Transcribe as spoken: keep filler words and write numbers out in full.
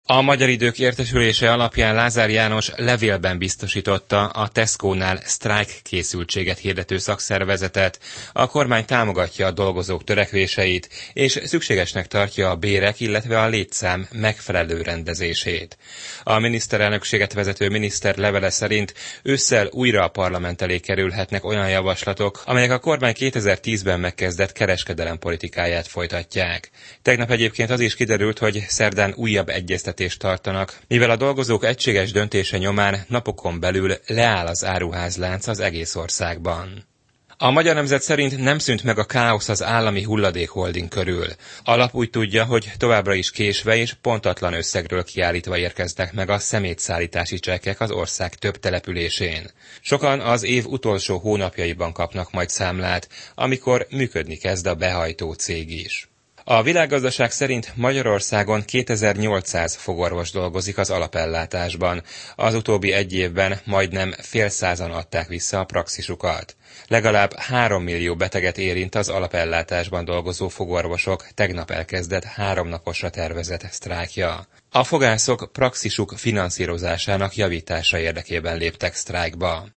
A Magyar Idők Értesülése alapján Lázár János levélben biztosította a Tesco-nál sztrájkkészültséget hirdető szakszervezetet. A kormány támogatja a dolgozók törekvéseit, és szükségesnek tartja a bérek, illetve a létszám megfelelő rendezését. A miniszterelnökséget vezető miniszter levele szerint ősszel újra a parlament elé kerülhetnek olyan javaslatok, amelyek a kormány kétezer-tízben megkezdett kereskedelempolitikáját folytatják. Tegnap egyébként az is kiderült, hogy szerdán újabb egyeztetést tartanak, mivel a dolgozók egységes döntése nyomán napokon belül leáll az áruházlánc az egész országban. A Magyar Nemzet szerint nem szűnt meg a káosz az állami hulladékholding körül. A lap úgy tudja, hogy továbbra is késve és pontatlan összegről kiállítva érkeznek meg a szemétszállítási csekkek az ország több településén. Sokan az év utolsó hónapjaiban kapnak majd számlát, amikor működni kezd a behajtó cég is. A Világgazdaság szerint Magyarországon kétezer-nyolcszáz fogorvos dolgozik az alapellátásban. Az utóbbi egy évben majdnem fél százan adták vissza a praxisukat. Legalább három millió beteget érint az alapellátásban dolgozó fogorvosok tegnap elkezdett háromnaposra tervezett sztrájkja. A fogászok praxisuk finanszírozásának javítása érdekében léptek sztrájkba.